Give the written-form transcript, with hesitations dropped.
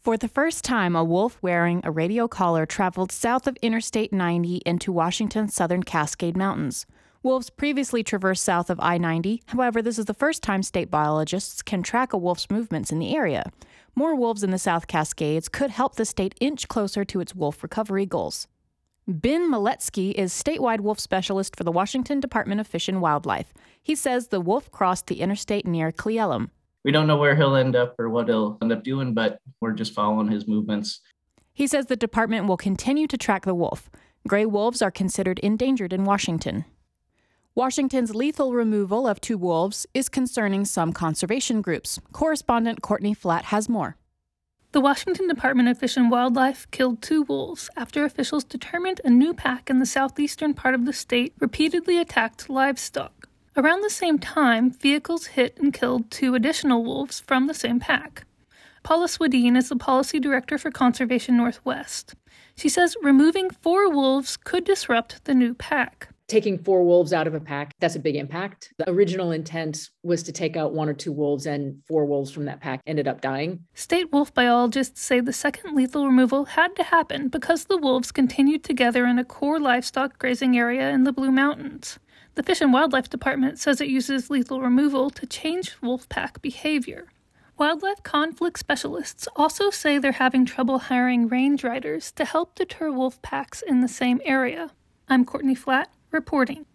For the first time, a wolf wearing a radio collar traveled south of Interstate 90 into Washington's southern Cascade Mountains. Wolves previously traversed south of I-90. However, this is the first time state biologists can track a wolf's movements in the area. More wolves in the South Cascades could help the state inch closer to its wolf recovery goals. Ben Maletsky is statewide wolf specialist for the Washington Department of Fish and Wildlife. He says the wolf crossed the interstate near Cle Elum. We don't know where he'll end up or what he'll end up doing, but we're just following his movements. He says the department will continue to track the wolf. Gray wolves are considered endangered in Washington. Washington's lethal removal of 2 wolves is concerning some conservation groups. Correspondent Courtney Flatt has more. The Washington Department of Fish and Wildlife killed 2 wolves after officials determined a new pack in the southeastern part of the state repeatedly attacked livestock. Around the same time, vehicles hit and killed 2 additional wolves from the same pack. Paula Swadine is the policy director for Conservation Northwest. She says removing 4 wolves could disrupt the new pack. Taking 4 wolves out of a pack, that's a big impact. The original intent was to take out 1 or 2 wolves, and 4 wolves from that pack ended up dying. State wolf biologists say the second lethal removal had to happen because the wolves continued together in a core livestock grazing area in the Blue Mountains. The Fish and Wildlife Department says it uses lethal removal to change wolf pack behavior. Wildlife conflict specialists also say they're having trouble hiring range riders to help deter wolf packs in the same area. I'm Courtney Flatt, reporting.